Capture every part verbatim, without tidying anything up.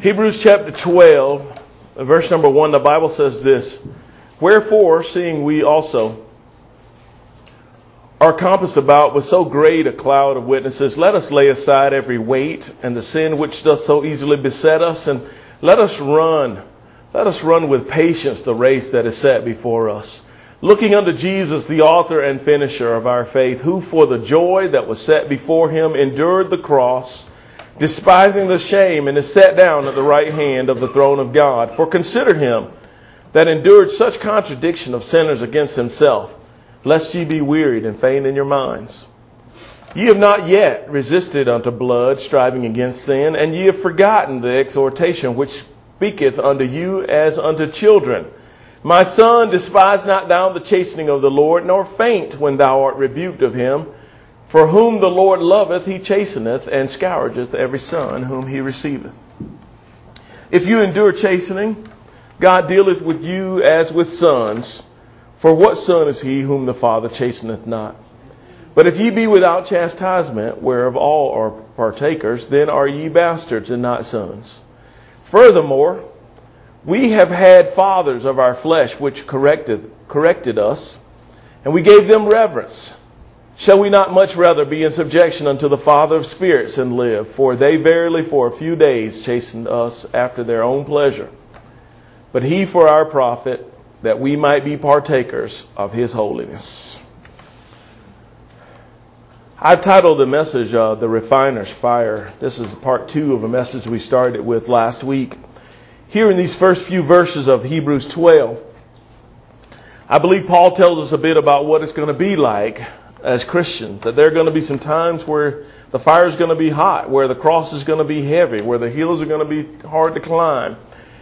Hebrews chapter twelve, verse number one, the Bible says this: Wherefore, seeing we also are compassed about with so great a cloud of witnesses, let us lay aside every weight and the sin which doth so easily beset us, and let us run, let us run with patience the race that is set before us, looking unto Jesus, the author and finisher of our faith, who for the joy that was set before him endured the cross, despising the shame, and is set down at the right hand of the throne of God. For consider him that endured such contradiction of sinners against himself, lest ye be wearied and faint in your minds. Ye have not yet resisted unto blood, striving against sin, and ye have forgotten the exhortation which speaketh unto you as unto children. My son, despise not thou the chastening of the Lord, nor faint when thou art rebuked of him. For whom the Lord loveth, he chasteneth, and scourgeth every son whom he receiveth. If you endure chastening, God dealeth with you as with sons. For what son is he whom the Father chasteneth not? But if ye be without chastisement, whereof all are partakers, then are ye bastards and not sons. Furthermore, we have had fathers of our flesh which corrected, corrected us, and we gave them reverence. Shall we not much rather be in subjection unto the Father of spirits and live? For they verily for a few days chastened us after their own pleasure, but he for our profit, that we might be partakers of his holiness. I've titled the message, uh, The Refiner's Fire. This is part two of a message we started with last week. Here in these first few verses of Hebrews twelve, I believe Paul tells us a bit about what it's going to be like as Christians. That there are going to be some times where the fire is going to be hot, where the cross is going to be heavy, where the hills are going to be hard to climb.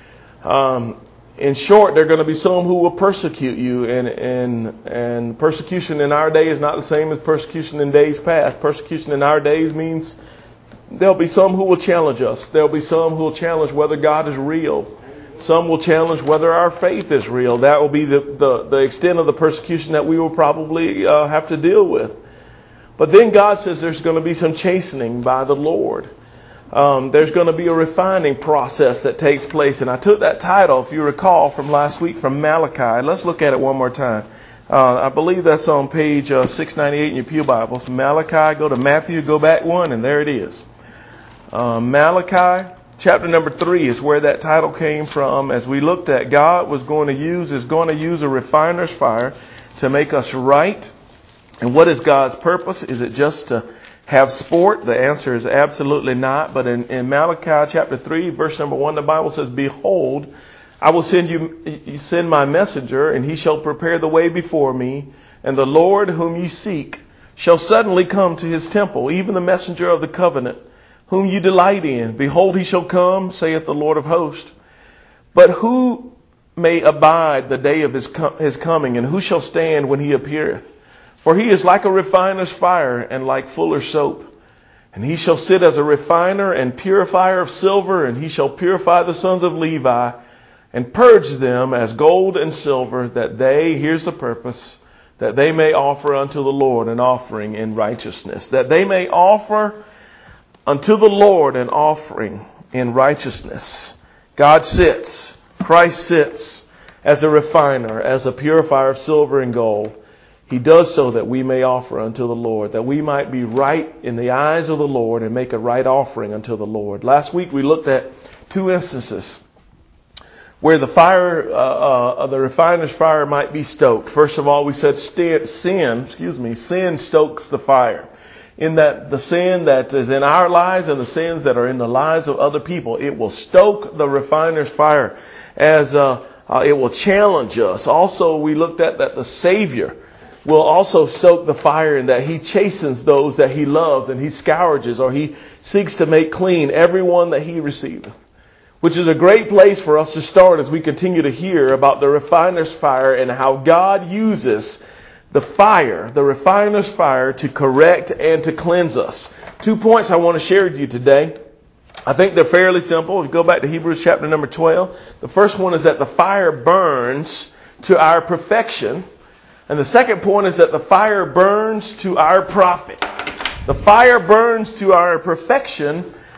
Um, In short, there are going to be some who will persecute you, and, and and persecution in our day is not the same as persecution in days past. Persecution in our days means there'll be some who will challenge us. There'll be some who will challenge whether God is real. Some will challenge whether our faith is real. That will be the, the, the extent of the persecution that we will probably uh, have to deal with. But then God says there's going to be some chastening by the Lord. Um, there's going to be a refining process that takes place. And I took that title, if you recall, from last week from Malachi. Let's look at it one more time. Uh, I believe that's on page uh, six ninety-eight in your pew Bibles. Malachi, go to Matthew, go back one, and there it is. Uh, Malachi, chapter number three is where that title came from. As we looked at, God was going to use, is going to use a refiner's fire to make us right. And what is God's purpose? Is it just to have sport? The answer is absolutely not. But in, in Malachi chapter three, verse number one, the Bible says, Behold, I will send you, send my messenger, and he shall prepare the way before me. And the Lord whom ye seek shall suddenly come to his temple, even the messenger of the covenant, whom you delight in. Behold, he shall come, saith the Lord of hosts. But who may abide the day of his, his coming, and who shall stand when he appeareth? For he is like a refiner's fire, and like fuller's soap. And he shall sit as a refiner and purifier of silver, and he shall purify the sons of Levi, and purge them as gold and silver, that they, here's the purpose, that they may offer unto the Lord an offering in righteousness. That they may offer unto the Lord an offering in righteousness. God sits, Christ sits as a refiner, as a purifier of silver and gold. He does so that we may offer unto the Lord, that we might be right in the eyes of the Lord and make a right offering unto the Lord. Last week we looked at two instances where the fire, uh, uh, the refiner's fire might be stoked. First of all, we said sin, excuse me, sin stokes the fire. In that the sin that is in our lives and the sins that are in the lives of other people, it will stoke the refiner's fire as uh, uh, it will challenge us. Also, we looked at that the Savior will also stoke the fire in that he chastens those that he loves, and he scourges, or he seeks to make clean everyone that he receiveth. Which is a great place for us to start as we continue to hear about the refiner's fire and how God uses the fire, the refiner's fire, to correct and to cleanse us. Two points I want to share with you today. I think they're fairly simple. If you go back to Hebrews chapter number twelve, the first one is that the fire burns to our perfection. And the second point is that the fire burns to our profit. The fire burns to our perfection,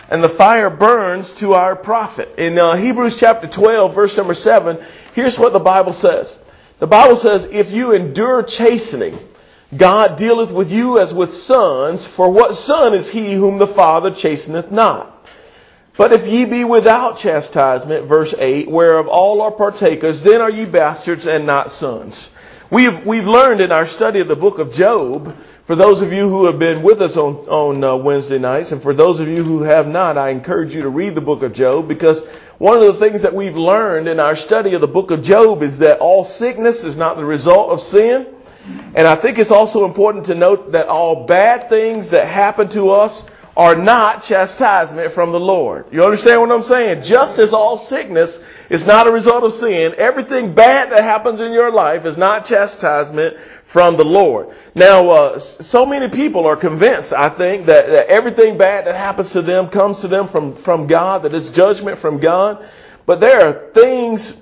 and the fire burns to our profit. In uh, Hebrews chapter twelve, verse number seven, here's what the Bible says. The Bible says, if you endure chastening, God dealeth with you as with sons, for what son is he whom the Father chasteneth not? But if ye be without chastisement, verse eight, whereof all are partakers, then are ye bastards and not sons. We've, we've learned in our study of the book of Job, for those of you who have been with us on, on uh, Wednesday nights, and for those of you who have not, I encourage you to read the book of Job, because one of the things that we've learned in our study of the book of Job is that all sickness is not the result of sin. And I think it's also important to note that all bad things that happen to us are not chastisement from the Lord. You understand what I'm saying? Just as all sickness is not a result of sin, everything bad that happens in your life is not chastisement from the Lord. Now, uh, so many people are convinced, I think, that, that everything bad that happens to them comes to them from, from God, that it's judgment from God. But there are things,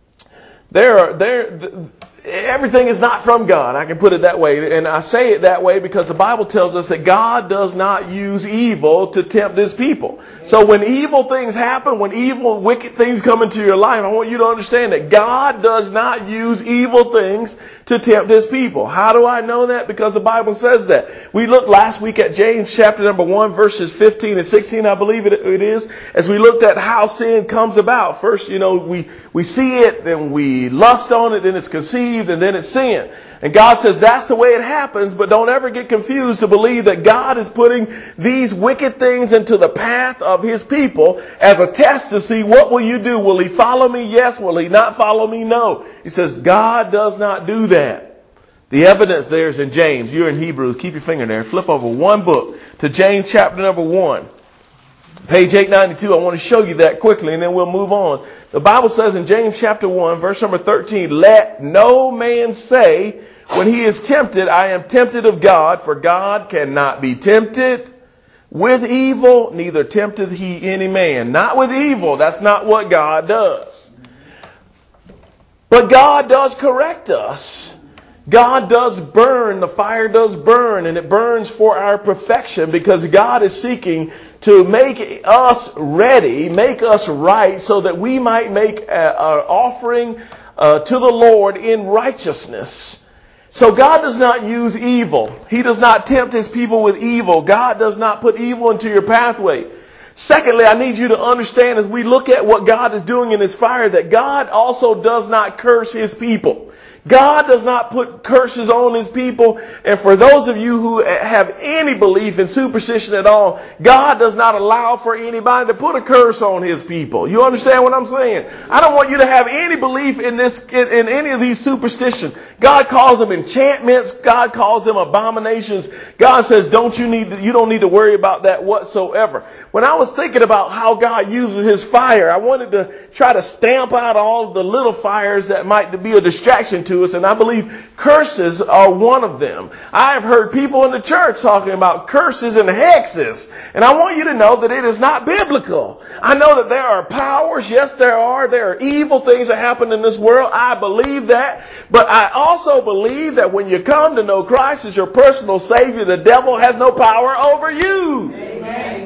there are, there, everything is not from God. I can put it that way. And I say it that way because the Bible tells us that God does not use evil to tempt his people. So when evil things happen, when evil, wicked things come into your life, I want you to understand that God does not use evil things to tempt his people. How do I know that? Because the Bible says that. We looked last week at James chapter number one, verses fifteen and sixteen, I believe it, it is, as we looked at how sin comes about. First, you know, we, we see it, then we lust on it, then it's conceived, and then it's sin. And God says that's the way it happens, but don't ever get confused to believe that God is putting these wicked things into the path of his people as a test to see what will you do? Will he follow me? Yes. Will he not follow me? No. He says God does not do that. The evidence there is in James. You're in Hebrews. Keep your finger there. Flip over one book to James chapter number one. Page eight ninety-two. I want to show you that quickly and then we'll move on. The Bible says in James chapter one, verse number thirteen, let no man say when he is tempted, I am tempted of God, for God cannot be tempted with evil, neither tempteth he any man. Not with evil. That's not what God does. But God does correct us. God does burn. The fire does burn, and it burns for our perfection because God is seeking to make us ready, make us right, so that we might make an offering uh, to the Lord in righteousness. So God does not use evil. He does not tempt his people with evil. God does not put evil into your pathway. Secondly, I need you to understand as we look at what God is doing in his fire that God also does not curse his people. God does not put curses on his people. And for those of you who have any belief in superstition at all, God does not allow for anybody to put a curse on his people. You understand what I'm saying? I don't want you to have any belief in this, in, in any of these superstitions. God calls them enchantments. God calls them abominations. God says, don't you need to, you don't need to worry about that whatsoever. When I was thinking about how God uses his fire, I wanted to try to stamp out all of the little fires that might be a distraction to us, and I believe curses are one of them. I have heard people in the church talking about curses and hexes, and I want you to know that it is not biblical. I know that there are powers, yes there are, there are evil things that happen in this world, I believe that, but I also believe that when you come to know Christ as your personal Savior, the devil has no power over you. Amen.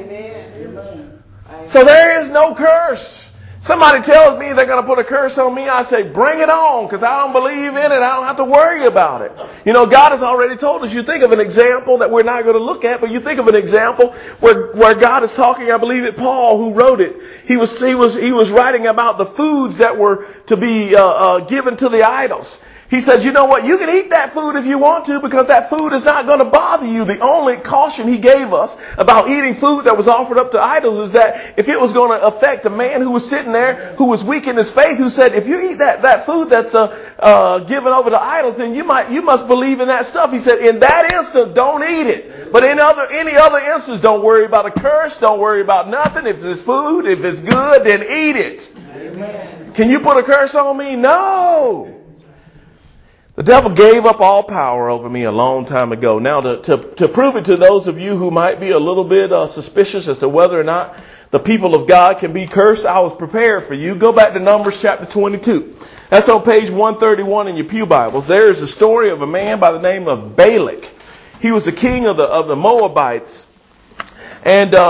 So there is no curse. Somebody tells me they're going to put a curse on me, I say, bring it on, because I don't believe in it. I don't have to worry about it. You know, God has already told us. You think of an example that we're not going to look at, but you think of an example where, where God is talking, I believe it, Paul, who wrote it. He was, he was, he was writing about the foods that were to be uh, uh, given to the idols. He says, you know what, you can eat that food if you want to because that food is not going to bother you. The only caution he gave us about eating food that was offered up to idols is that if it was going to affect a man who was sitting there, who was weak in his faith, who said, if you eat that, that food that's uh, uh, given over to idols, then you might you must believe in that stuff. He said, in that instance, don't eat it. But in other any other instance, don't worry about a curse. Don't worry about nothing. If it's food, if it's good, then eat it. Amen. Can you put a curse on me? No. The devil gave up all power over me a long time ago. Now, to, to, to prove it to those of you who might be a little bit uh, suspicious as to whether or not the people of God can be cursed, I was prepared for you. Go back to Numbers chapter twenty-two. That's on page one thirty-one in your pew Bibles. There is a story of a man by the name of Balak. He was the king of the of the Moabites. And uh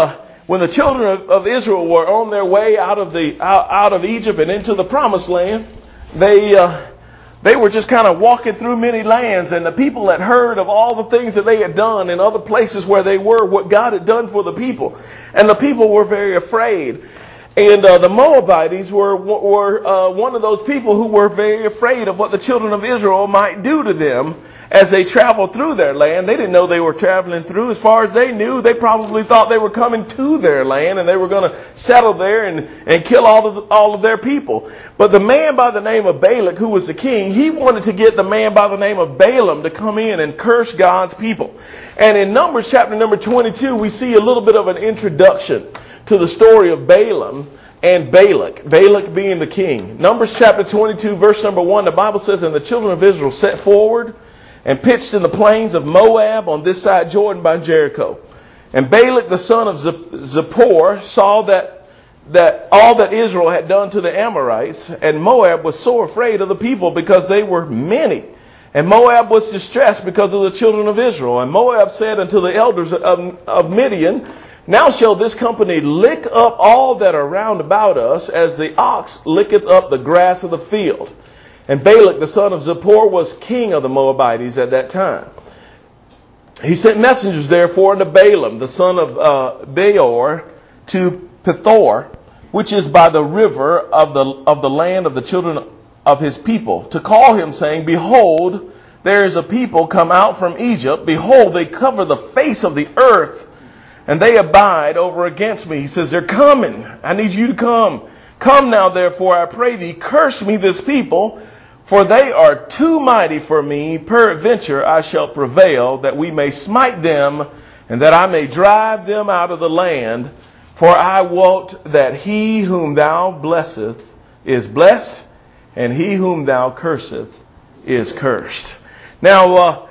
when the children of, of Israel were on their way out of the out, out of Egypt and into the promised land, they uh, they were just kind of walking through many lands, and the people had heard of all the things that they had done in other places where they were, what God had done for the people, and the people were very afraid. And uh, the Moabites were were uh, one of those people who were very afraid of what the children of Israel might do to them as they traveled through their land. They didn't know they were traveling through. As far as they knew, they probably thought they were coming to their land and they were going to settle there and, and kill all of the, all of their people. But the man by the name of Balak, who was the king, he wanted to get the man by the name of Balaam to come in and curse God's people. And in Numbers chapter number twenty-two, we see a little bit of an introduction to the story of Balaam and Balak, Balak being the king. Numbers chapter twenty-two, verse number one, the Bible says, "And the children of Israel set forward and pitched in the plains of Moab on this side Jordan by Jericho. And Balak the son of Zippor saw that that all that Israel had done to the Amorites, and Moab was so afraid of the people because they were many. And Moab was distressed because of the children of Israel. And Moab said unto the elders of, of Midian, Now shall this company lick up all that are round about us, as the ox licketh up the grass of the field. And Balak the son of Zippor was king of the Moabites at that time. He sent messengers therefore unto Balaam the son of uh, Beor to Pethor, which is by the river of the of the land of the children of his people, to call him, saying, Behold, there is a people come out from Egypt. Behold, they cover the face of the earth, and they abide over against me. He says, they're coming. I need you to come. Come now, therefore, I pray thee, curse me this people, for they are too mighty for me. Peradventure I shall prevail, that we may smite them, and that I may drive them out of the land. For I wot that he whom thou blesseth is blessed, and he whom thou curseth is cursed. Now, uh,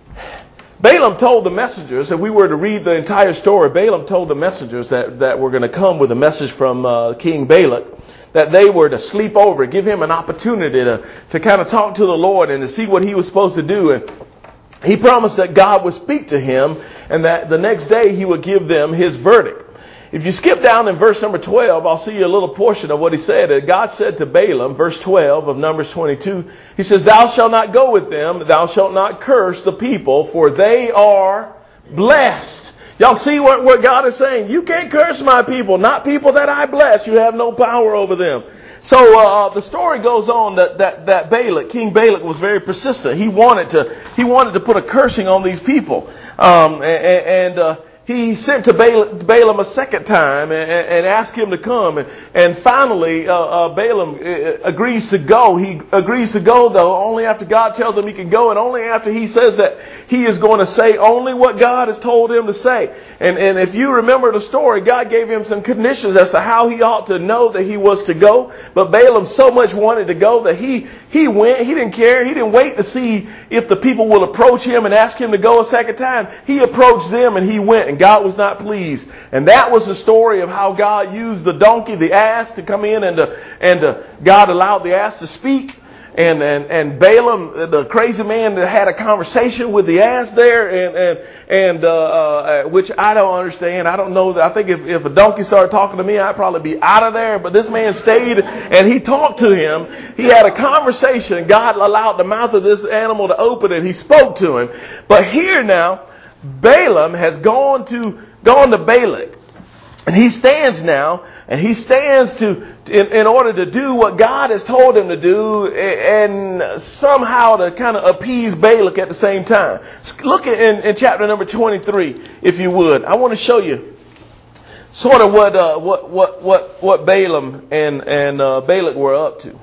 Balaam told the messengers, if we were to read the entire story, Balaam told the messengers that, that were going to come with a message from uh, King Balak, that they were to sleep over, give him an opportunity to, to kind of talk to the Lord and to see what he was supposed to do. And he promised that God would speak to him and that the next day he would give them his verdict. If you skip down in verse number twelve, I'll see you a little portion of what he said. God said to Balaam, verse twelve of Numbers twenty-two, he says, Thou shalt not go with them, thou shalt not curse the people, for they are blessed. Y'all see what, what God is saying? You can't curse my people, not people that I bless. You have no power over them. So uh, the story goes on that, that, that Balak, King Balak, was very persistent. He wanted to, he wanted to put a cursing on these people. Um, and, and uh, he sent to Balaam a second time and, and asked him to come. And, and finally, uh, uh, Balaam agrees to go. He agrees to go, though, only after God tells him he can go, and only after he says that he is going to say only what God has told him to say. And, and if you remember the story, God gave him some conditions as to how he ought to know that he was to go. But Balaam so much wanted to go that he, he went. He didn't care. He didn't wait to see if the people will approach him and ask him to go a second time. He approached them and he went, and God was not pleased. And that was the story of how God used the donkey, the ass, to come in, and to, and to, God allowed the ass to speak. And, and, and Balaam, the crazy man, had a conversation with the ass there, and, and, and, uh, uh, which I don't understand. I don't know that. I think if, if a donkey started talking to me, I'd probably be out of there. But this man stayed and he talked to him. He had a conversation. God allowed the mouth of this animal to open and he spoke to him. But here now, Balaam has gone to, gone to Balak. And he stands now, and he stands to, in, in order to do what God has told him to do, and somehow to kind of appease Balak at the same time. Look at in, in chapter number twenty-three, if you would. I want to show you sort of what uh, what what what what Balaam and and uh, Balak were up to.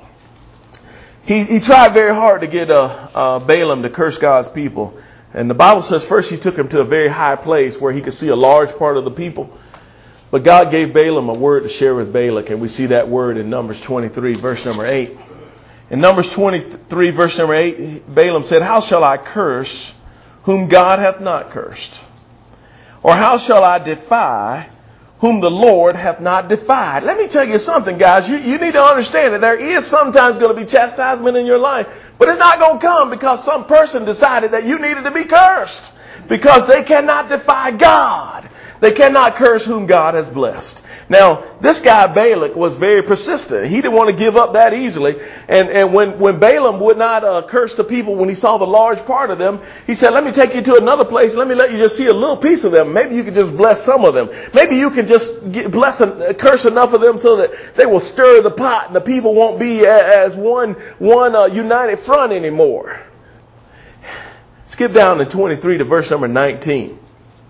He he tried very hard to get uh, uh, Balaam to curse God's people, and the Bible says first he took him to a very high place where he could see a large part of the people. But God gave Balaam a word to share with Balak, and we see that word in Numbers twenty-three, verse number eight. In Numbers twenty-three, verse number eight, Balaam said, How shall I curse whom God hath not cursed? Or how shall I defy whom the Lord hath not defied? Let me tell you something, guys. You, you need to understand that there is sometimes going to be chastisement in your life, but it's not going to come because some person decided that you needed to be cursed, because they cannot defy God. They cannot curse whom God has blessed. Now, this guy Balak was very persistent. He didn't want to give up that easily. And, and when, when Balaam would not uh, curse the people when he saw the large part of them, he said, let me take you to another place. Let me let you just see a little piece of them. Maybe you can just bless some of them. Maybe you can just get, bless and curse enough of them so that they will stir the pot and the people won't be as one, one uh, united front anymore. Skip down to twenty-three to verse number nineteen.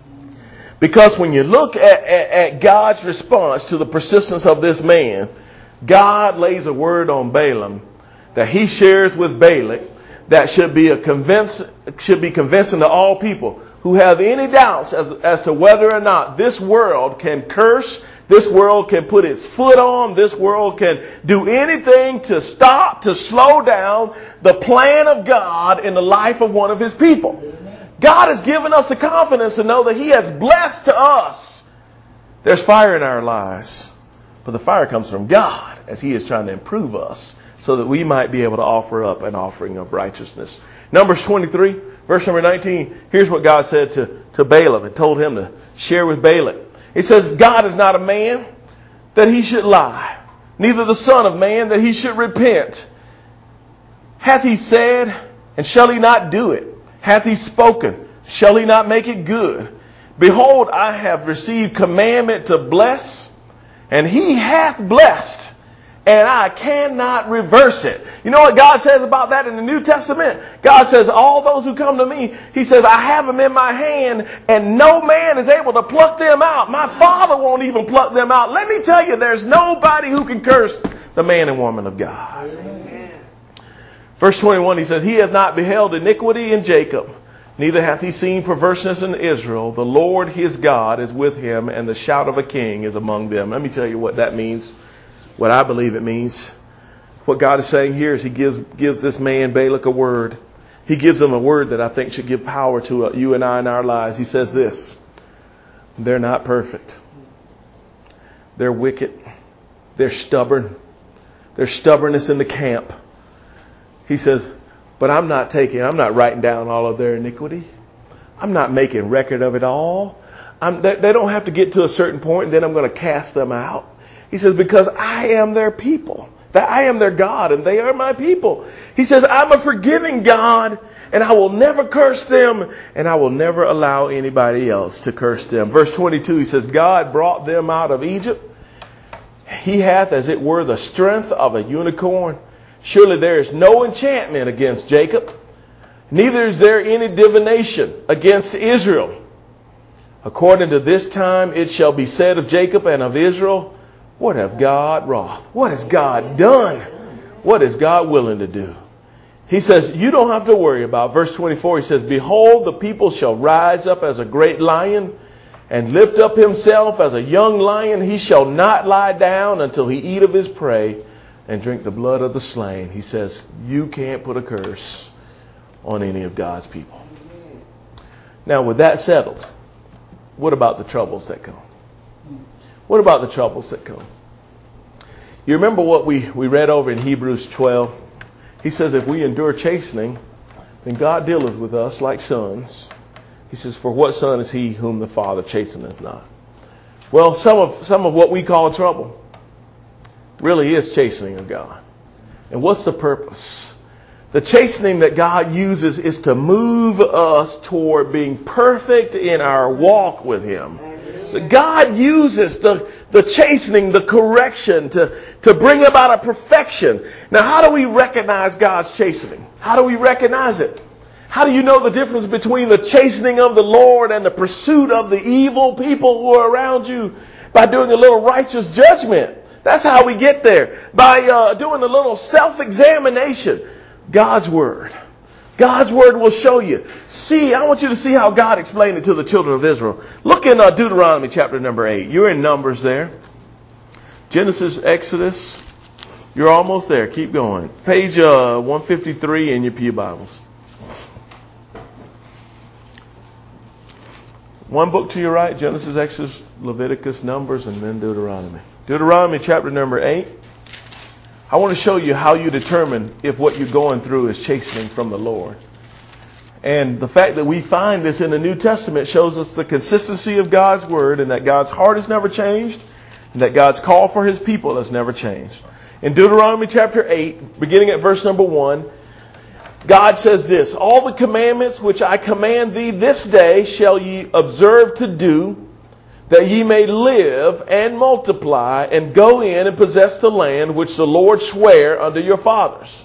Because when you look at, at, at God's response to the persistence of this man, God lays a word on Balaam that he shares with Balak that should be a convince, should be convincing to all people who have any doubts as, as to whether or not this world can curse, this world can put its foot on, this world can do anything to stop, to slow down the plan of God in the life of one of his people. God has given us the confidence to know that he has blessed to us. There's fire in our lives, but the fire comes from God as he is trying to improve us so that we might be able to offer up an offering of righteousness. Numbers twenty-three, verse number nineteen. Here's what God said to, to Balaam and told him to share with Balak. He says, God is not a man that he should lie, neither the son of man that he should repent. Hath he said, and shall he not do it? Hath he spoken, shall he not make it good? Behold, I have received commandment to bless, and he hath blessed, and I cannot reverse it. You know what God says about that in the New Testament? God says, all those who come to me, he says, I have them in my hand, and no man is able to pluck them out. My Father won't even pluck them out. Let me tell you, there's nobody who can curse the man and woman of God. Amen. Verse twenty-one, he says, he hath not beheld iniquity in Jacob, neither hath he seen perverseness in Israel. The Lord his God is with him, and the shout of a king is among them. Let me tell you what that means, what I believe it means. What God is saying here is he gives, gives this man Balak a word. He gives him a word that I think should give power to you and I in our lives. He says this, they're not perfect. They're wicked. They're stubborn. There's stubbornness in the camp. He says, but I'm not taking, I'm not writing down all of their iniquity. I'm not making record of it all. I'm, they, they don't have to get to a certain point and then I'm going to cast them out. He says, because I am their people, that I am their God and they are my people. He says, I'm a forgiving God and I will never curse them and I will never allow anybody else to curse them. Verse twenty-two, he says, God brought them out of Egypt. He hath, as it were, the strength of a unicorn. Surely there is no enchantment against Jacob, neither is there any divination against Israel. According to this time it shall be said of Jacob and of Israel, what hath God wrought? What has God done? What is God willing to do? He says, you don't have to worry about. Verse twenty-four, he says, behold, the people shall rise up as a great lion and lift up himself as a young lion. He shall not lie down until he eat of his prey and drink the blood of the slain. He says, you can't put a curse on any of God's people. Now, with that settled, what about the troubles that come? What about the troubles that come? You remember what we, we read over in Hebrews twelve? He says, if we endure chastening, then God dealeth with us like sons. He says, for what son is he whom the Father chasteneth not? Well, some of, some of what we call trouble really is chastening of God. And what's the purpose? The chastening that God uses is to move us toward being perfect in our walk with him. God uses the, the chastening, the correction to, to bring about a perfection. Now, how do we recognize God's chastening? How do we recognize it? How do you know the difference between the chastening of the Lord and the pursuit of the evil people who are around you? By doing a little righteous judgment. That's how we get there. By uh, doing a little self-examination. God's Word. God's Word will show you. See, I want you to see how God explained it to the children of Israel. Look in uh, Deuteronomy chapter number eight. You're in Numbers there. Genesis, Exodus. You're almost there. Keep going. Page uh, one fifty-three in your Pew Bibles. One book to your right, Genesis, Exodus, Leviticus, Numbers, and then Deuteronomy. Deuteronomy chapter number eight. I want to show you how you determine if what you're going through is chastening from the Lord. And the fact that we find this in the New Testament shows us the consistency of God's word, and that God's heart has never changed, and that God's call for his people has never changed. In Deuteronomy chapter eight, beginning at verse number one, God says this: all the commandments which I command thee this day shall ye observe to do, that ye may live and multiply and go in and possess the land which the Lord sware unto your fathers.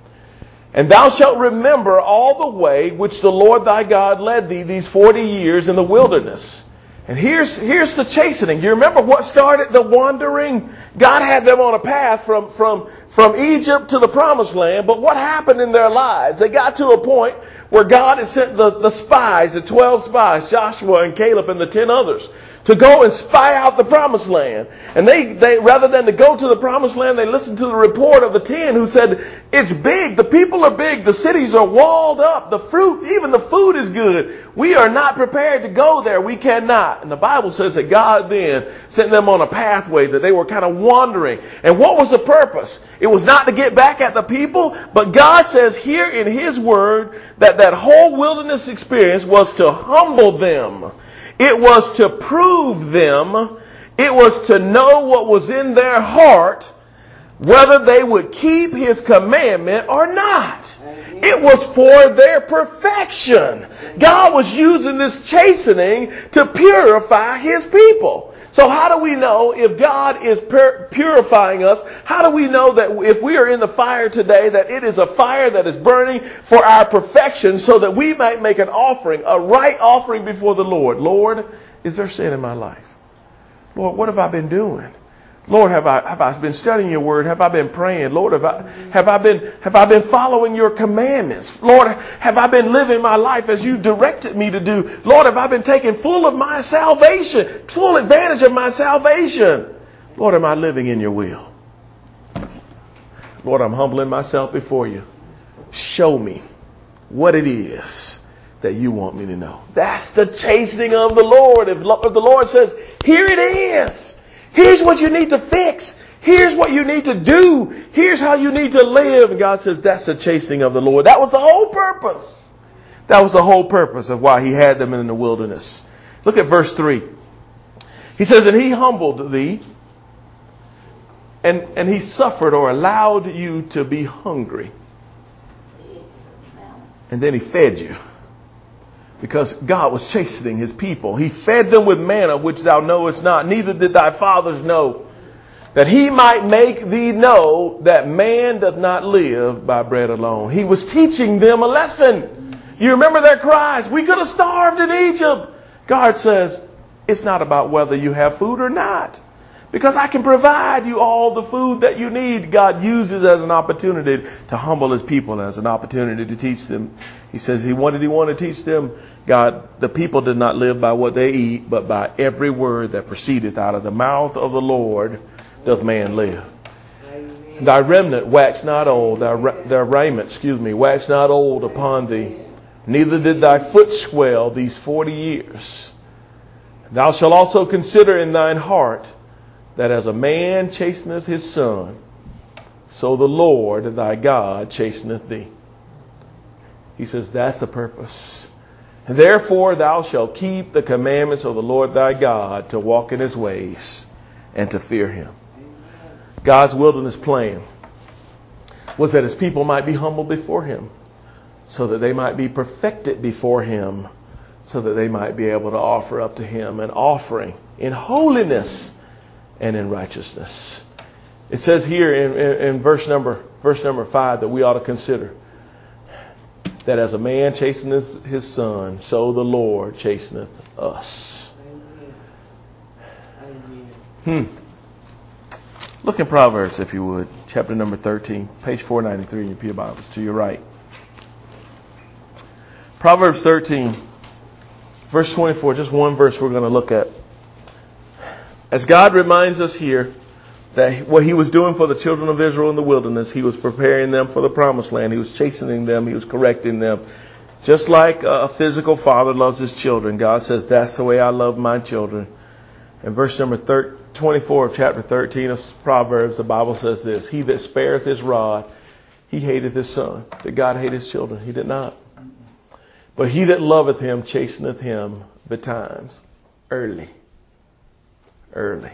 And thou shalt remember all the way which the Lord thy God led thee these forty years in the wilderness. And here's, here's the chastening. You remember what started the wandering? God had them on a path from, from, from Egypt to the promised land. But what happened in their lives? They got to a point where God had sent the, the spies, the twelve spies, Joshua and Caleb and the ten others, to go and spy out the promised land. And they, they, rather than to go to the promised land, they listened to the report of the ten who said, it's big, the people are big, the cities are walled up, the fruit, even the food is good. We are not prepared to go there. We cannot. And the Bible says that God then sent them on a pathway, that they were kind of wandering. And what was the purpose? It was not to get back at the people, but God says here in his word that that whole wilderness experience was to humble them. It was to prove them. It was to know what was in their heart, whether they would keep his commandment or not. It was for their perfection. God was using this chastening to purify his people. So how do we know if God is pur- purifying us? How do we know that if we are in the fire today, that it is a fire that is burning for our perfection, so that we might make an offering, a right offering before the Lord? Lord, is there sin in my life? Lord, what have I been doing? Lord, have I have I been studying your word? Have I been praying? Lord, have I have I been have I been following your commandments? Lord, have I been living my life as you directed me to do? Lord, have I been taking full of my salvation, full advantage of my salvation? Lord, am I living in your will? Lord, I'm humbling myself before you. Show me what it is that you want me to know. That's the chastening of the Lord. If, if the Lord says, here it is. Here's what you need to fix. Here's what you need to do. Here's how you need to live. And God says that's the chastening of the Lord. That was the whole purpose. That was the whole purpose of why he had them in the wilderness. Look at verse three. He says, and he humbled thee, and, and he suffered or allowed you to be hungry. And then he fed you. Because God was chastening his people. He fed them with manna, which thou knowest not, neither did thy fathers know, that he might make thee know that man doth not live by bread alone. He was teaching them a lesson. You remember their cries, we could have starved in Egypt. God says, it's not about whether you have food or not. Because I can provide you all the food that you need. God uses as an opportunity to humble his people, as an opportunity to teach them. He says he wanted, he wanted to teach them, God, the people did not live by what they eat, but by every word that proceedeth out of the mouth of the Lord doth man live. Amen. Thy remnant wax not old, thy, thy raiment, excuse me, wax not old upon thee. Neither did thy foot swell these forty years. Thou shalt also consider in thine heart that as a man chasteneth his son, so the Lord thy God chasteneth thee. He says that's the purpose. And therefore thou shalt keep the commandments of the Lord thy God, to walk in his ways and to fear him. God's wilderness plan was that his people might be humble before him, so that they might be perfected before him, so that they might be able to offer up to him an offering in holiness and in righteousness. It says here in, in, in verse number verse number five that we ought to consider that as a man chasteneth his son, so the Lord chasteneth us. Hmm. Look in Proverbs, if you would, chapter number thirteen, page four ninety-three in your Pew Bibles, to your right. Proverbs thirteen, verse twenty-four, just one verse we're going to look at. As God reminds us here that what he was doing for the children of Israel in the wilderness, he was preparing them for the promised land. He was chastening them. He was correcting them. Just like a physical father loves his children, God says, that's the way I love my children. In verse number twenty-four of chapter thirteen of Proverbs, the Bible says this: he that spareth his rod, he hateth his son. Did God hate his children? He did not. But he that loveth him chasteneth him betimes. Early. Early.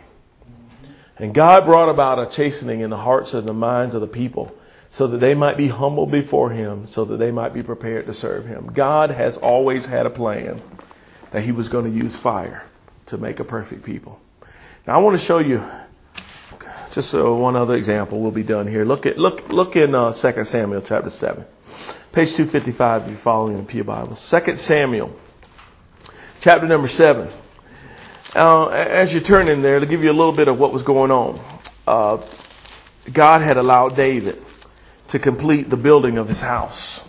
And God brought about a chastening in the hearts and the minds of the people so that they might be humble before him, so that they might be prepared to serve him. God has always had a plan that he was going to use fire to make a perfect people. Now I want to show you just uh, one other example. We'll be done here. Look at look look in uh, Second Samuel chapter seven. Page two fifty-five if you're following in the Pew Bible. Second Samuel chapter number seven. Uh, as you turn in there, to give you a little bit of what was going on. Uh, God had allowed David to complete the building of his house.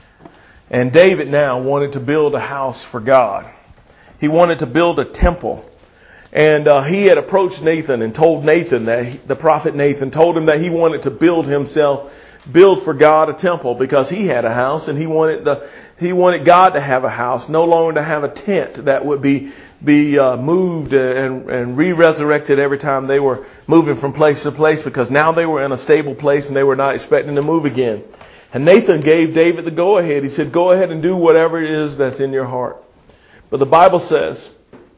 And David now wanted to build a house for God. He wanted to build a temple. And uh, he had approached Nathan and told Nathan that he, the prophet Nathan told him that he wanted to build himself, build for God a temple because he had a house and he wanted the he wanted God to have a house, no longer to have a tent that would be be uh, moved and, and re-resurrected every time they were moving from place to place, because now they were in a stable place and they were not expecting to move again. And Nathan gave David the go-ahead. He said, go ahead and do whatever it is that's in your heart. But the Bible says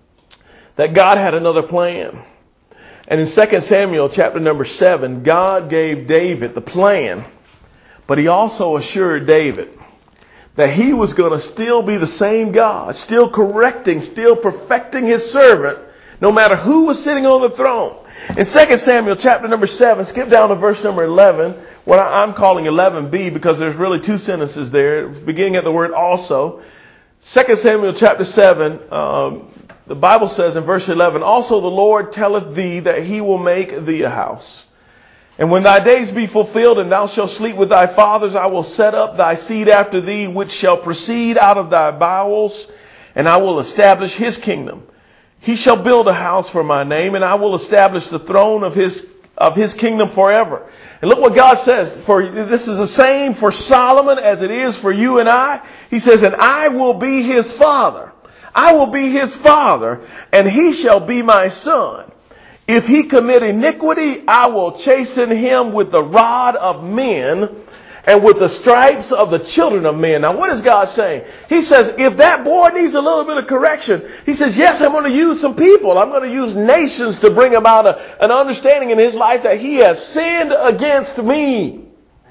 that God had another plan. And in Second Samuel chapter number seven, God gave David the plan, but he also assured David that he was going to still be the same God, still correcting, still perfecting his servant, no matter who was sitting on the throne. In Second Samuel chapter number seven, skip down to verse number eleven, what I'm calling eleven b, because there's really two sentences there, beginning at the word also. Second Samuel chapter seven, um, the Bible says in verse eleven, also the Lord telleth thee that he will make thee a house. And when thy days be fulfilled, and thou shalt sleep with thy fathers, I will set up thy seed after thee, which shall proceed out of thy bowels, and I will establish his kingdom. He shall build a house for my name, and I will establish the throne of his of his kingdom forever. And look what God says. For this is the same for Solomon as it is for you and I. He says, and I will be his father. I will be his father, and he shall be my son. If he commit iniquity, I will chasten him with the rod of men and with the stripes of the children of men. Now, what is God saying? He says, if that boy needs a little bit of correction, he says, yes, I'm going to use some people. I'm going to use nations to bring about a, an understanding in his life that he has sinned against me.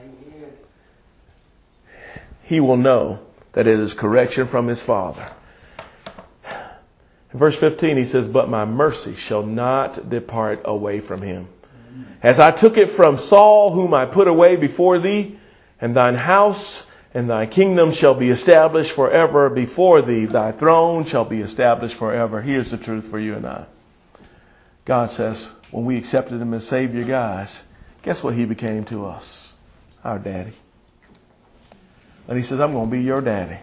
He will know that it is correction from his father. In verse fifteen, he says, but my mercy shall not depart away from him. As I took it from Saul, whom I put away before thee, and thine house and thy kingdom shall be established forever before thee. Thy throne shall be established forever. Here's the truth for you and I. God says, when we accepted him as Savior, guys, guess what he became to us? Our daddy. And he says, I'm going to be your daddy.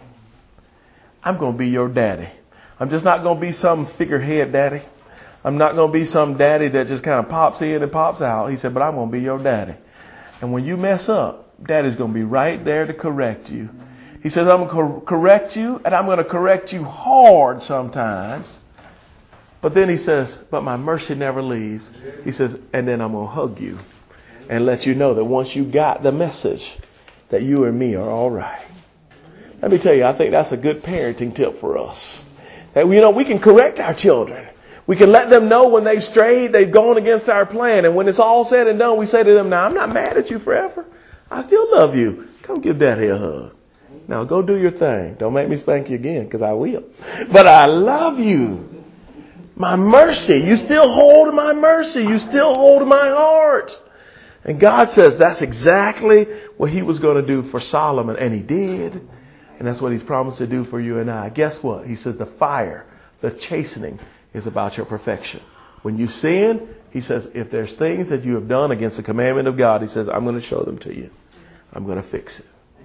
I'm going to be your daddy. I'm just not going to be some figurehead daddy. I'm not going to be some daddy that just kind of pops in and pops out. He said, but I'm going to be your daddy. And when you mess up, daddy's going to be right there to correct you. He says, I'm going to correct you, and I'm going to correct you hard sometimes. But then he says, but my mercy never leaves. He says, and then I'm going to hug you and let you know that once you got the message, that you and me are all right. Let me tell you, I think that's a good parenting tip for us. That, you know, we can correct our children. We can let them know when they've strayed, they've gone against our plan. And when it's all said and done, we say to them, now, I'm not mad at you forever. I still love you. Come give daddy a hug. Now go do your thing. Don't make me spank you again, because I will. But I love you. My mercy. You still hold my mercy. You still hold my heart. And God says that's exactly what he was going to do for Solomon. And he did. And that's what he's promised to do for you and I. Guess what? He says the fire, the chastening is about your perfection. When you sin, he says, if there's things that you have done against the commandment of God, he says, I'm going to show them to you. I'm going to fix it.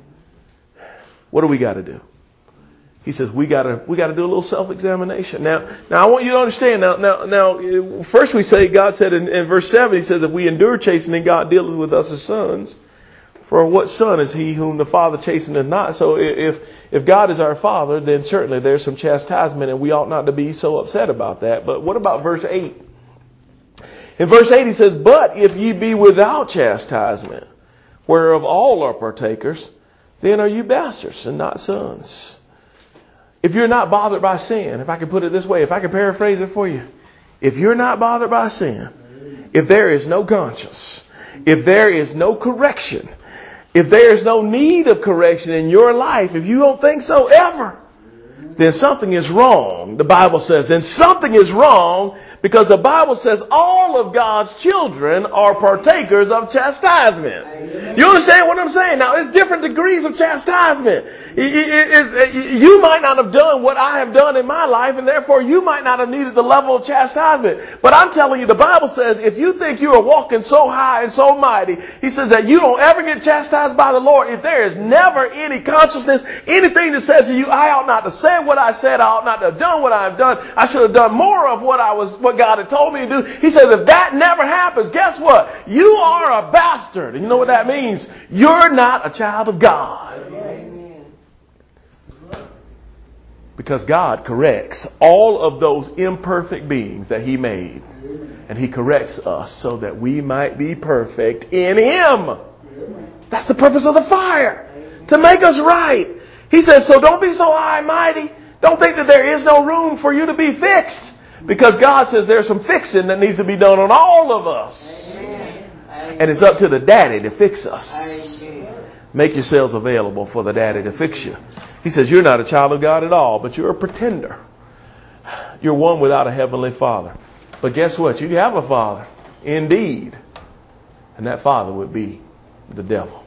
What do we got to do? He says, we got to we got to do a little self-examination. Now, now I want you to understand. Now, now, now, first we say, God said in, in verse seven, he says, if we endure chastening, God dealeth with us as sons. For what son is he whom the Father chasteneth not? So if if God is our Father, then certainly there's some chastisement, and we ought not to be so upset about that. But what about verse eight? In verse eight he says, but if ye be without chastisement, whereof all are partakers, then are you bastards and not sons. if you're not bothered by sin, if I can put it this way, if I can paraphrase it for you, if you're not bothered by sin, if there is no conscience, if there is no correction, if there is no need of correction in your life, if you don't think so ever, then something is wrong. The Bible says, then something is wrong, because the Bible says all of God's children are partakers of chastisement. You understand what I'm saying? Now, it's different degrees of chastisement. It, it, it, you might not have done what I have done in my life, and therefore you might not have needed the level of chastisement. But I'm telling you, the Bible says if you think you are walking so high and so mighty, he says that you don't ever get chastised by the Lord. If there is never any consciousness, anything that says to you, I ought not to say what I said, I ought not to have done what I have done, I should have done more of what I was, what God had told me to do. He says if that never happens, guess what? You are a bastard. And you know what that means? You're not a child of God. Because God corrects all of those imperfect beings that He made. And He corrects us so that we might be perfect in Him. That's the purpose of the fire. To make us right. He says, so don't be so high and mighty. Don't think that there is no room for you to be fixed. Because God says there's some fixing that needs to be done on all of us. And it's up to the daddy to fix us. Make yourselves available for the daddy to fix you. He says you're not a child of God at all, but you're a pretender. You're one without a heavenly father. But guess what? You have a father, indeed. And that father would be the devil.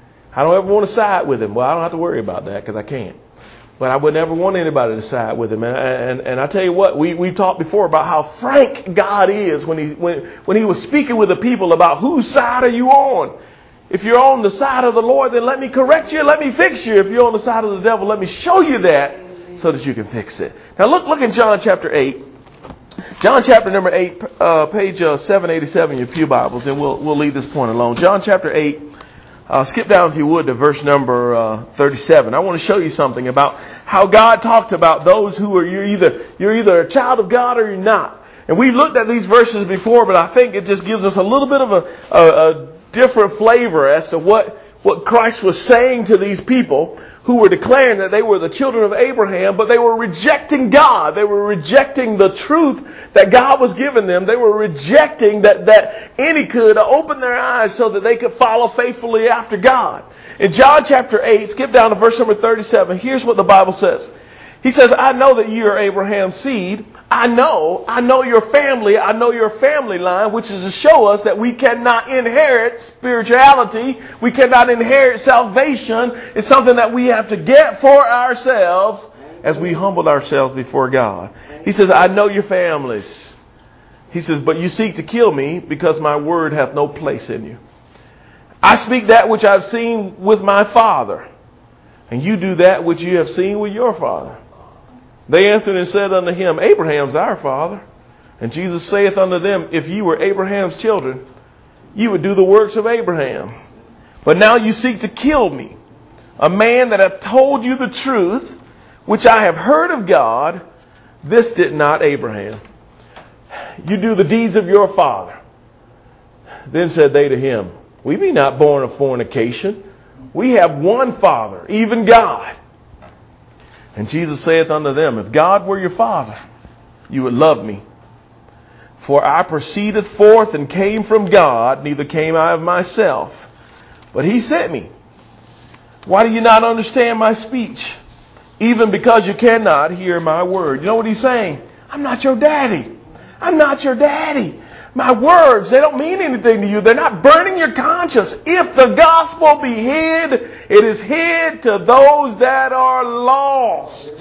I don't ever want to side with him. Well, I don't have to worry about that because I can't. But I would never want anybody to side with him. And, and, and I tell you what, we, we talked before about how frank God is when he, when, when he was speaking with the people about whose side are you on. If you're on the side of the Lord, then let me correct you, let me fix you. If you're on the side of the devil, let me show you that so that you can fix it. Now look, look in John chapter eight. John chapter number eight, uh, page uh, seven eighty-seven in your pew Bibles, and we'll we'll leave this point alone. John chapter eight, uh, skip down if you would to verse number uh, thirty-seven. I want to show you something about how God talked about those who are you're either you're either a child of God or you're not. And we looked at these verses before, but I think it just gives us a little bit of a, a, a different flavor as to what, what Christ was saying to these people who were declaring that they were the children of Abraham, but they were rejecting God. They were rejecting the truth that God was giving them. They were rejecting that, that any could open their eyes so that they could follow faithfully after God. In John chapter eight, skip down to verse number thirty-seven, here's what the Bible says. He says, I know that you are Abraham's seed. I know, I know your family. I know your family line, which is to show us that we cannot inherit spirituality. We cannot inherit salvation. It's something that we have to get for ourselves as we humble ourselves before God. He says, I know your families. He says, but you seek to kill me because my word hath no place in you. I speak that which I've seen with my father, and you do that which you have seen with your father. They answered and said unto him, Abraham's our father. And Jesus saith unto them, if you were Abraham's children, you would do the works of Abraham. But now you seek to kill me, a man that hath told you the truth, which I have heard of God. This did not Abraham. You do the deeds of your father. Then said they to him, we be not born of fornication. We have one Father, even God. And Jesus saith unto them, if God were your Father, you would love me. For I proceeded forth and came from God, neither came I of myself, but He sent me. Why do you not understand my speech? Even because you cannot hear my word. You know what He's saying? I'm not your daddy. I'm not your daddy. My words, they don't mean anything to you. They're not burning your conscience. If the gospel be hid, it is hid to those that are lost.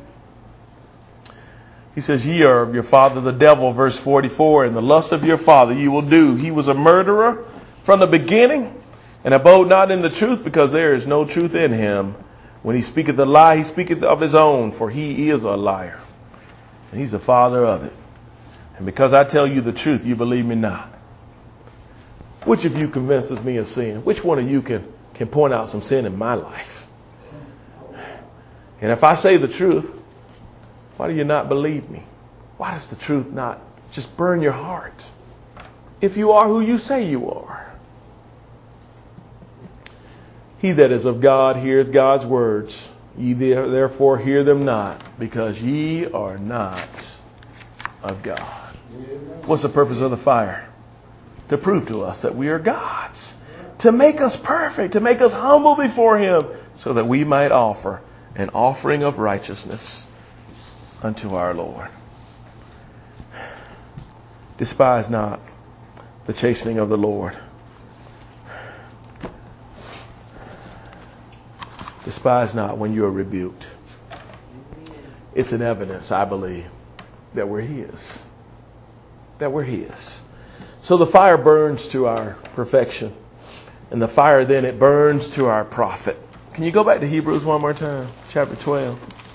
He says, ye are of your father the devil, verse forty-four, and the lust of your father you will do. He was a murderer from the beginning, and abode not in the truth, because there is no truth in him. When he speaketh a lie, he speaketh of his own, for he is a liar, and he's the father of it. And because I tell you the truth, you believe me not. Which of you convinces me of sin? Which one of you can, can point out some sin in my life? And if I say the truth, why do you not believe me? Why does the truth not just burn your heart? If you are who you say you are. He that is of God heareth God's words. Ye therefore hear them not, because ye are not of God. What's the purpose of the fire? To prove to us that we are God's. To make us perfect, to make us humble before Him, so that we might offer an offering of righteousness unto our Lord. Despise not the chastening of the Lord. Despise not when you are rebuked. It's an evidence, I believe, that we're His. That we're His. So the fire burns to our perfection. And the fire then, it burns to our profit. Can you go back to Hebrews one more time? Chapter twelve.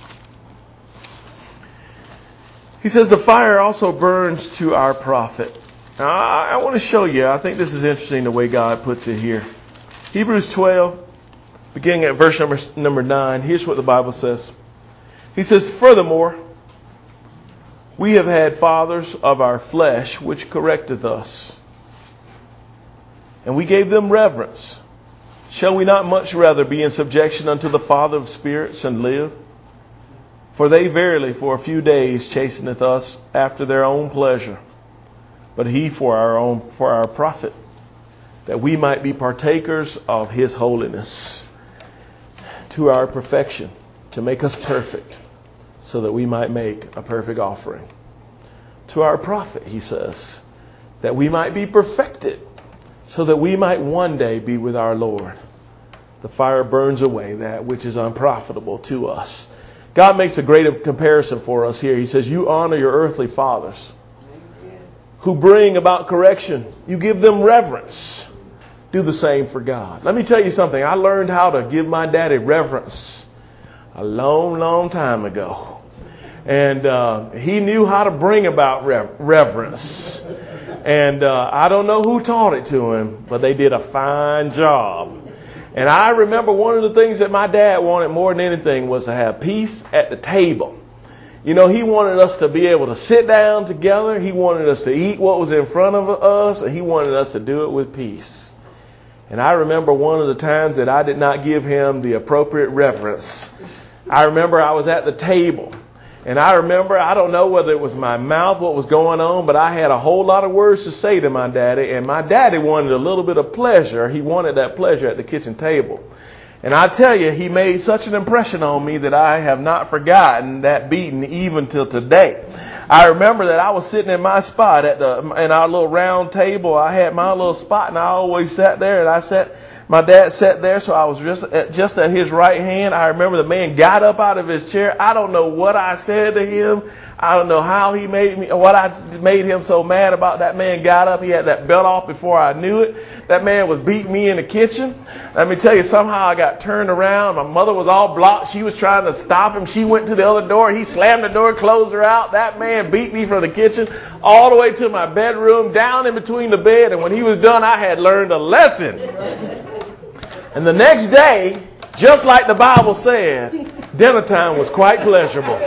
He says the fire also burns to our profit. Now, I, I want to show you. I think this is interesting the way God puts it here. Hebrews twelve, beginning at verse number, number nine. Here's what the Bible says. He says, furthermore, we have had fathers of our flesh which corrected us, and we gave them reverence. Shall we not much rather be in subjection unto the Father of spirits and live? For they verily for a few days chasteneth us after their own pleasure, but He for our own for our profit, that we might be partakers of His holiness, to our perfection, to make us perfect, so that we might make a perfect offering. To our profit, He says, that we might be perfected, so that we might one day be with our Lord. The fire burns away that which is unprofitable to us. God makes a great comparison for us here. He says, you honor your earthly fathers who bring about correction. You give them reverence. Do the same for God. Let me tell you something. I learned how to give my daddy reverence a long, long time ago. And uh, he knew how to bring about rev- reverence. And uh, I don't know who taught it to him, but they did a fine job. And I remember one of the things that my dad wanted more than anything was to have peace at the table. You know, he wanted us to be able to sit down together. He wanted us to eat what was in front of us, and he wanted us to do it with peace. And I remember one of the times that I did not give him the appropriate reverence. I remember I was at the table. And I remember, I don't know whether it was my mouth, what was going on, but I had a whole lot of words to say to my daddy. And my daddy wanted a little bit of pleasure. He wanted that pleasure at the kitchen table. And I tell you, he made such an impression on me that I have not forgotten that beating even till today. I remember that I was sitting in my spot at the in our little round table. I had my little spot, and I always sat there, and I sat. My dad sat there, so I was just at, just at his right hand. I remember the man got up out of his chair. I don't know what I said to him. I don't know how he made me, what I made him so mad about. That man got up. He had that belt off before I knew it. That man was beating me in the kitchen. Let me tell you, somehow I got turned around. My mother was all blocked. She was trying to stop him. She went to the other door. He slammed the door, closed her out. That man beat me from the kitchen all the way to my bedroom, down in between the bed. And when he was done, I had learned a lesson. And the next day, just like the Bible said, dinner time was quite pleasurable.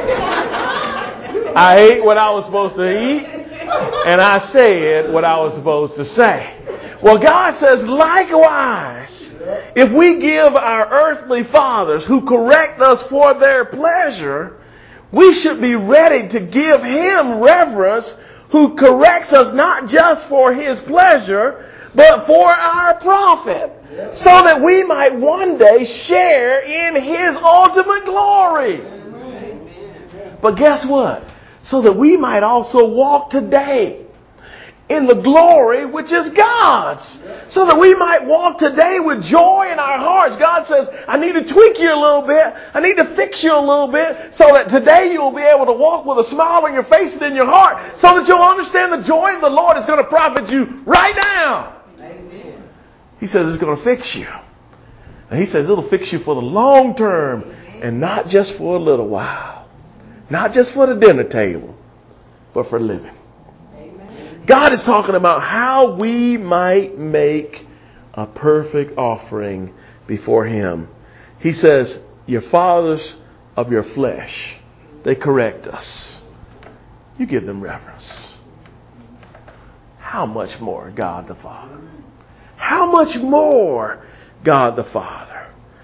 I ate what I was supposed to eat, and I said what I was supposed to say. Well, God says, likewise, if we give our earthly fathers who correct us for their pleasure, we should be ready to give Him reverence who corrects us not just for His pleasure, but for our profit, so that we might one day share in His ultimate glory. But guess what? So that we might also walk today in the glory which is God's. So that we might walk today with joy in our hearts. God says, I need to tweak you a little bit. I need to fix you a little bit so that today you'll be able to walk with a smile on your face and in your heart, so that you'll understand the joy of the Lord is going to profit you right now. Amen. He says it's going to fix you. And He says it'll fix you for the long term and not just for a little while. Not just for the dinner table, but for living. Amen. God is talking about how we might make a perfect offering before Him. He says, your fathers of your flesh, they correct us. You give them reverence. How much more God the Father? How much more God the Father?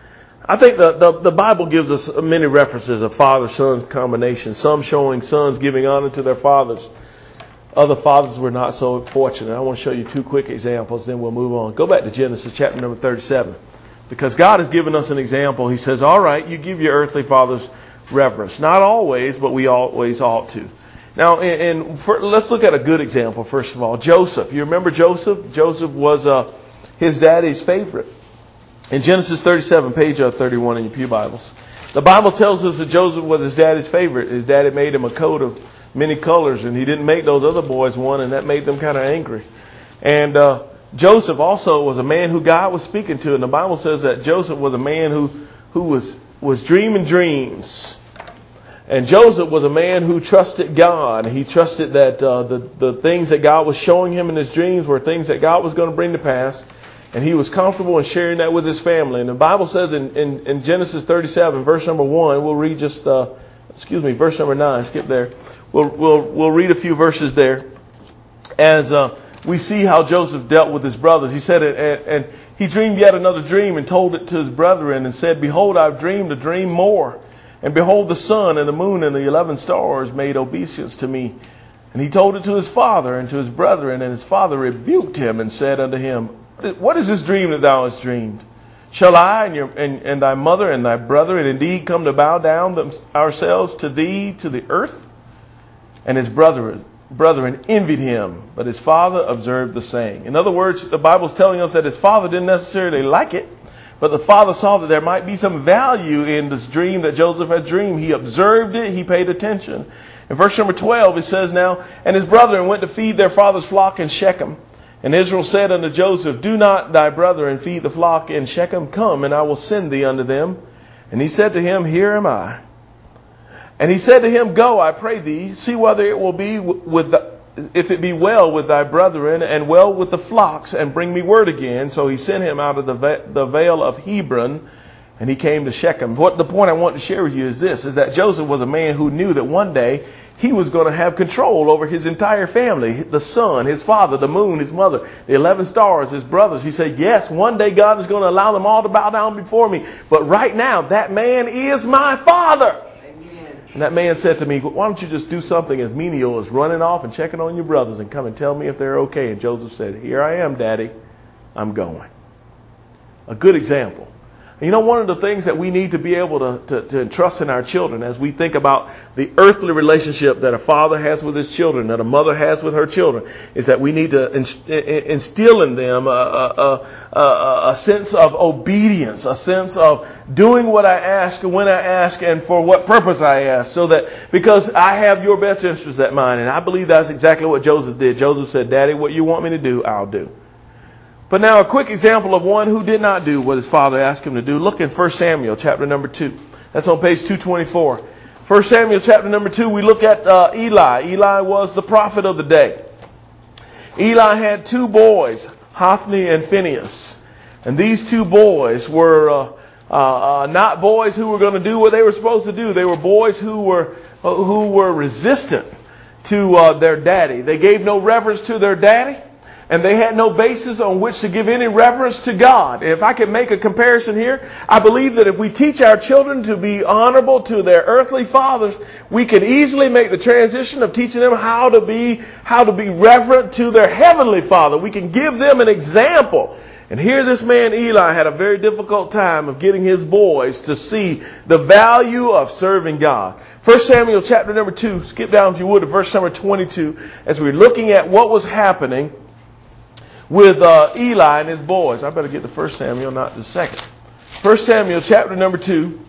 I think the, the, the Bible gives us many references of father-son combination. Some showing sons giving honor to their fathers. Other fathers were not so fortunate. I want to show you two quick examples, then we'll move on. Go back to Genesis chapter number thirty-seven. Because God has given us an example. He says, all right, you give your earthly fathers reverence. Not always, but we always ought to. Now, and, and for, let's look at a good example, first of all. Joseph. You remember Joseph? Joseph was uh, his daddy's favorite. In Genesis thirty-seven, page uh, thirty-one in your pew Bibles, the Bible tells us that Joseph was his daddy's favorite. His daddy made him a coat of many colors, and he didn't make those other boys one, and that made them kind of angry. And uh, Joseph also was a man who God was speaking to, and the Bible says that Joseph was a man who who was was dreaming dreams. And Joseph was a man who trusted God. He trusted that uh, the the things that God was showing him in his dreams were things that God was going to bring to pass. And he was comfortable in sharing that with his family. And the Bible says in, in, in Genesis thirty-seven, verse number one, we'll read just, uh, excuse me, verse number nine, skip there. We'll, we'll, we'll read a few verses there as uh, we see how Joseph dealt with his brothers. He said, and, and he dreamed yet another dream and told it to his brethren and said, behold, I've dreamed a dream more. And behold, the sun and the moon and the eleven stars made obeisance to me. And he told it to his father and to his brethren, and his father rebuked him and said unto him, what is this dream that thou hast dreamed? Shall I and, your, and, and thy mother and thy brother indeed come to bow down them, ourselves to thee to the earth? And his brother, brethren envied him, but his father observed the saying. In other words, the Bible's telling us that his father didn't necessarily like it, but the father saw that there might be some value in this dream that Joseph had dreamed. He observed it. He paid attention. In verse number twelve, it says now, and his brethren went to feed their father's flock in Shechem. And Israel said unto Joseph, do not thy brethren feed the flock in Shechem? Come, and I will send thee unto them. And he said to him, here am I. And he said to him, go, I pray thee, see whether it will be with the, if it be well with thy brethren and well with the flocks, and bring me word again. So he sent him out of the the vale of Hebron, and he came to Shechem. What the point I want to share with you is this, is that Joseph was a man who knew that one day he was going to have control over his entire family, the sun, his father, the moon, his mother, the eleven stars, his brothers. He said, yes, one day God is going to allow them all to bow down before me. But right now, that man is my father. Amen. And that man said to me, why don't you just do something as menial as running off and checking on your brothers and come and tell me if they're okay? And Joseph said, here I am, Daddy. I'm going. A good example. You know, one of the things that we need to be able to, to, to entrust in our children as we think about the earthly relationship that a father has with his children, that a mother has with her children, is that we need to instill in them a, a, a, a sense of obedience, a sense of doing what I ask, when I ask, and for what purpose I ask, so that because I have your best interests at mind. And I believe that's exactly what Joseph did. Joseph said, Daddy, what you want me to do, I'll do. But now a quick example of one who did not do what his father asked him to do. Look in First Samuel chapter number two. That's on page two twenty-four. First Samuel chapter number two, we look at uh, Eli. Eli was the prophet of the day. Eli had two boys, Hophni and Phinehas. And these two boys were uh, uh, uh, not boys who were going to do what they were supposed to do. They were boys who were uh, who were resistant to uh, their daddy. They gave no reverence to their daddy. And they had no basis on which to give any reverence to God. And if I could make a comparison here, I believe that if we teach our children to be honorable to their earthly fathers, we can easily make the transition of teaching them how to be, how to be reverent to their heavenly Father. We can give them an example. And here this man Eli had a very difficult time of getting his boys to see the value of serving God. First Samuel chapter number two, skip down if you would to verse number twenty-two, as we're looking at what was happening with uh, Eli and his boys. I better get to First Samuel, not the second. First Samuel chapter number two,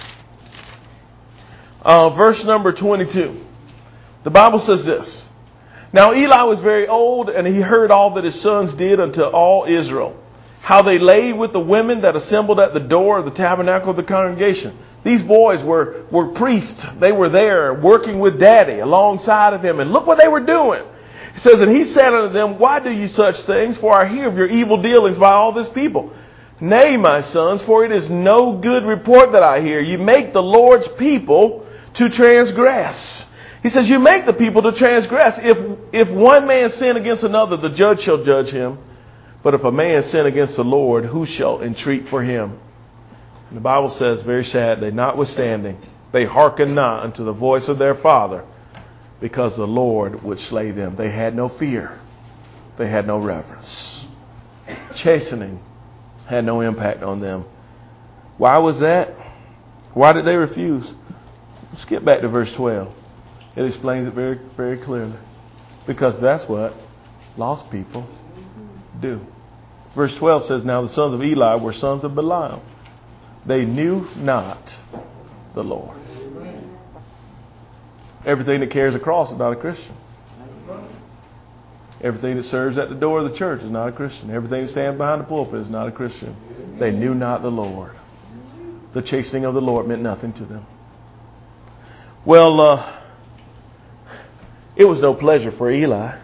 uh, verse number twenty-two. The Bible says this. Now Eli was very old, and he heard all that his sons did unto all Israel, how they lay with the women that assembled at the door of the tabernacle of the congregation. These boys were, were priests. They were there working with Daddy alongside of him. And look what they were doing. It says, and he said unto them, why do ye such things? For I hear of your evil dealings by all this people. Nay, my sons, for it is no good report that I hear. You make the Lord's people to transgress. He says, you make the people to transgress. If, if one man sin against another, the judge shall judge him. But if a man sin against the Lord, who shall entreat for him? The Bible says, very sadly, notwithstanding, they hearkened not unto the voice of their father, because the Lord would slay them. They had no fear. They had no reverence. Chastening had no impact on them. Why was that? Why did they refuse? Skip back to verse twelve. It explains it very, very clearly. Because that's what lost people do. Verse twelve says, now the sons of Eli were sons of Belial. They knew not the Lord. Everything that carries a cross is not a Christian. Everything that serves at the door of the church is not a Christian. Everything that stands behind the pulpit is not a Christian. They knew not the Lord. The chastening of the Lord meant nothing to them. Well, uh, it was no pleasure for Eli.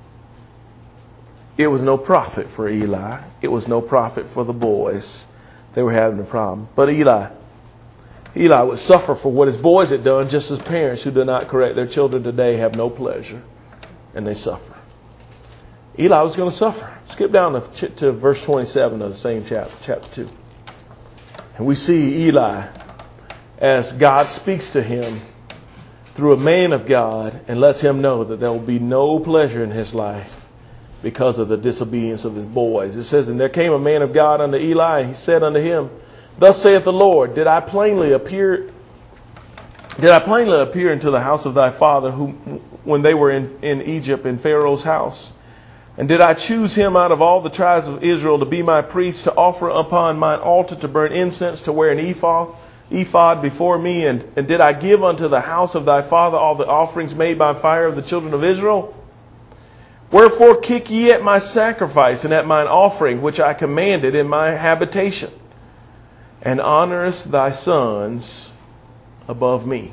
It was no profit for Eli. It was no profit for the boys. They were having a problem. But Eli, Eli would suffer for what his boys had done, just as parents who do not correct their children today have no pleasure, and they suffer. Eli was going to suffer. Skip down to, to verse twenty-seven of the same chapter, chapter two. And we see Eli as God speaks to him through a man of God and lets him know that there will be no pleasure in his life because of the disobedience of his boys. It says, and there came a man of God unto Eli, and he said unto him, thus saith the Lord, did I plainly appear did I plainly appear into the house of thy father who, when they were in, in Egypt in Pharaoh's house? And did I choose him out of all the tribes of Israel to be my priest, to offer upon mine altar, to burn incense, to wear an ephod, ephod before me? And, and did I give unto the house of thy father all the offerings made by fire of the children of Israel? Wherefore kick ye at my sacrifice and at mine offering, which I commanded in my habitation, and honorest thy sons above me,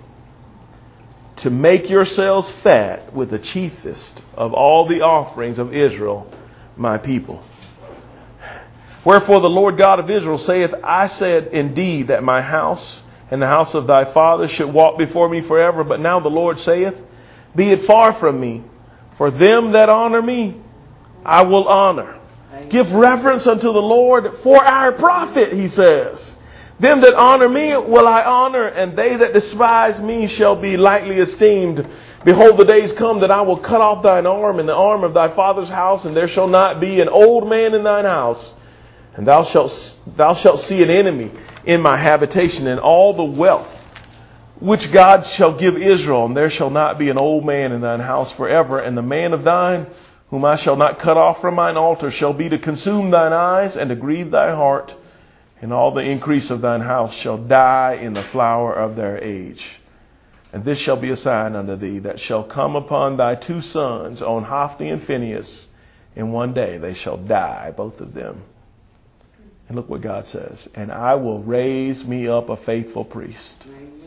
to make yourselves fat with the chiefest of all the offerings of Israel, my people. Wherefore the Lord God of Israel saith, I said indeed that my house and the house of thy father should walk before me forever. But now the Lord saith, be it far from me. For them that honor me, I will honor. Give reverence unto the Lord for our profit, he says. Them that honor me will I honor, and they that despise me shall be lightly esteemed. Behold, the days come that I will cut off thine arm and the arm of thy father's house, and there shall not be an old man in thine house. And thou shalt, thou shalt see an enemy in my habitation, and all the wealth which God shall give Israel, and there shall not be an old man in thine house forever. And the man of thine, whom I shall not cut off from mine altar, shall be to consume thine eyes and to grieve thy heart. And all the increase of thine house shall die in the flower of their age. And this shall be a sign unto thee that shall come upon thy two sons, on Hophni and Phinehas. In one day they shall die, both of them. And look what God says. And I will raise me up a faithful priest,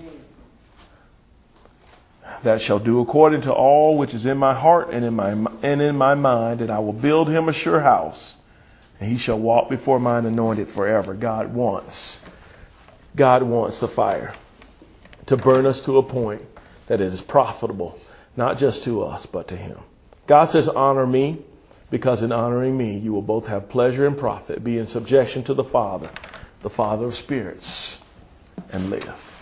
that shall do according to all which is in my heart and in my and in my mind. And I will build him a sure house, and he shall walk before mine anointed forever. God wants, God wants the fire to burn us to a point that it is profitable, not just to us, but to him. God says, honor me, because in honoring me, you will both have pleasure and profit. Be in subjection to the Father, the Father of spirits, and live.